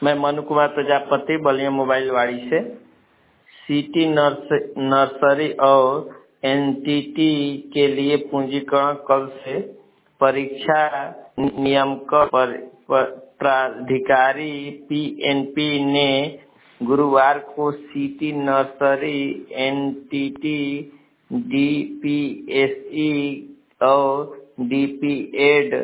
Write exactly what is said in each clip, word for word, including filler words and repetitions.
मैं मनु कुमार प्रजापति बलिया मोबाइल वाड़ी से सिटी नर्स, नर्सरी और एनटीटी के लिए पंजीकरण कल से परीक्षा नियामक प्राधिकारी पीएनपी ने गुरुवार को सिटी नर्सरी, एनटीटी, डीपीएसई और डीपीएड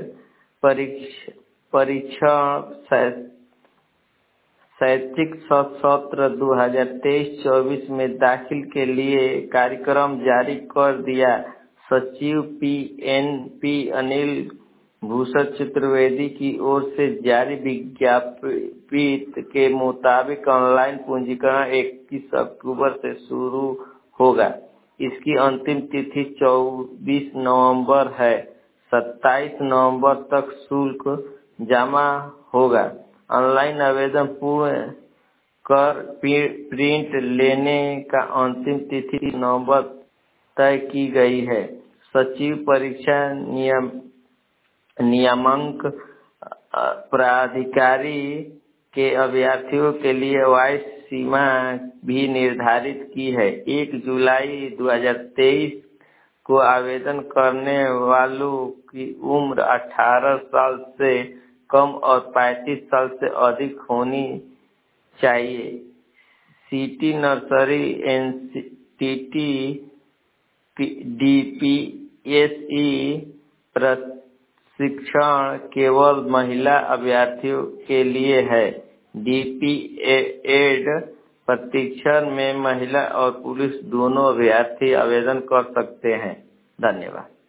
परीक्षण शैक्षिक सत्र दो हज़ार तेईस चौबीस में दाखिल के लिए कार्यक्रम जारी कर दिया। सचिव पीएनपी अनिल भूषण चतुर्वेदी की ओर से जारी विज्ञप्ति के मुताबिक ऑनलाइन पंजीकरण इक्कीस अक्टूबर से शुरू होगा। इसकी अंतिम तिथि चौबीस नवंबर है। सत्ताईस नवंबर तक शुल्क जमा होगा। ऑनलाइन आवेदन पूर्ण कर प्रिंट लेने का अंतिम तिथि नवंबर तय की गई है। सचिव परीक्षा नियम नियामक प्राधिकारी के अभ्यर्थियों के लिए वयस सीमा भी निर्धारित की है। एक जुलाई दो हज़ार तेईस को आवेदन करने वालों की उम्र अठारह साल से कम और पैंतीस साल से अधिक होनी चाहिए। सिटी नर्सरी, एनटीटी, डीपीएसई प्रशिक्षण केवल महिला अभ्यर्थियों के लिए है। डीपीएड प्रशिक्षण में महिला और पुरुष दोनों अभ्यर्थी आवेदन कर सकते हैं। धन्यवाद।